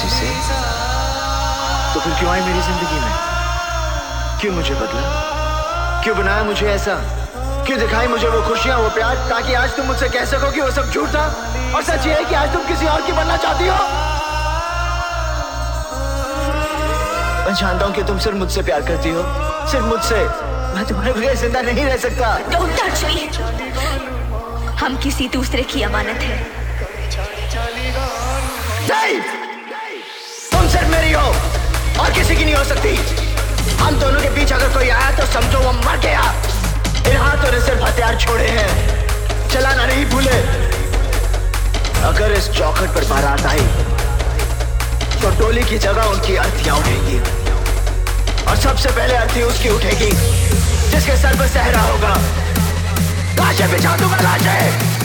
मुझसे, तो फिर क्यों आई मेरी जिंदगी में? क्यों मुझे बदला? क्यों बनाया मुझे ऐसा? क्यों दिखाई मुझे वो खुशियां, वो प्यार, ताकि आज तुम मुझसे कह सको कि वो सब झूठ था और सच ये है कि आज तुम किसी और की बनना चाहती हो? मैं जानता हूं कि तुम सिर्फ मुझसे प्यार करती हो, सिर्फ मुझसे। मैं तुम्हारे बगैर जिंदा नहीं रह सकता। Don't touch me. हम किसी दूसरे की अमानत है। नहीं, तुम सिर्फ मेरी हो और किसी की नहीं हो सकती। हम दोनों के बीच अगर कोई आया तो समझो वो मर गया। इन हाथों ने सिर्फ हथियार छोड़े हैं, चलाना नहीं भूले। अगर इस चौखट पर बारात आई तो डोली की जगह उनकी अर्थियां उठेंगी, और सबसे पहले अर्थी उसकी उठेगी जिसके सर पर सहरा होगा। लाशें बिछा दूंगा, लाशें।